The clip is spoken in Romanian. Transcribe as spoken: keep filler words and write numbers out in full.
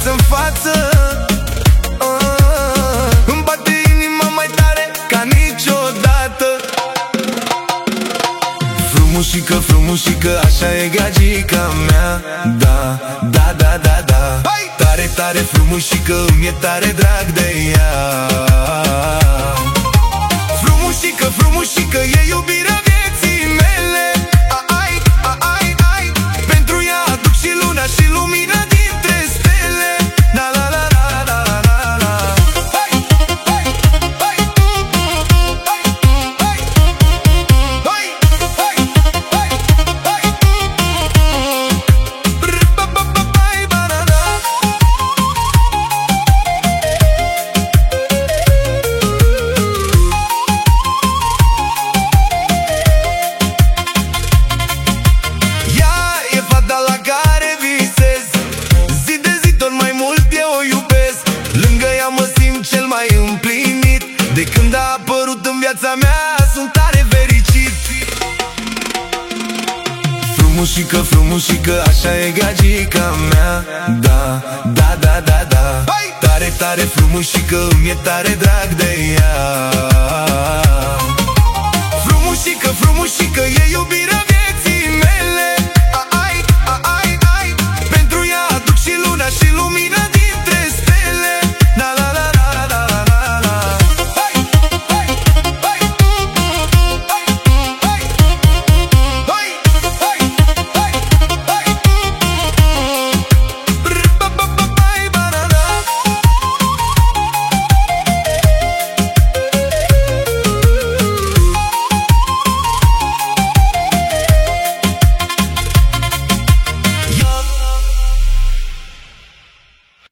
față-n față. uh, Îmi bate inima mai tare ca niciodată. Frumușică, frumușică, așa e gagica mea. Da, da, da, da, da. Tare, tare frumușică, îmi e tare drag de ea. Frumușică, frumușică, e iubirea vieții mele. Ai, ai, ai, pentru ea aduc și luna și lumina dintre stele. La la la la la la la. Hai, hai, hai, hai, hai, hai, hai, hai, hai. Ba ba ba ba ba da da. De când a apărut în viața mea, sunt tare fericit. Frumușică, frumușică, așa e gagica mea. Da, da, da, da, da. Tare, tare frumușică, îmi e tare drag de ea. Frumușică, frumușică, e iubirea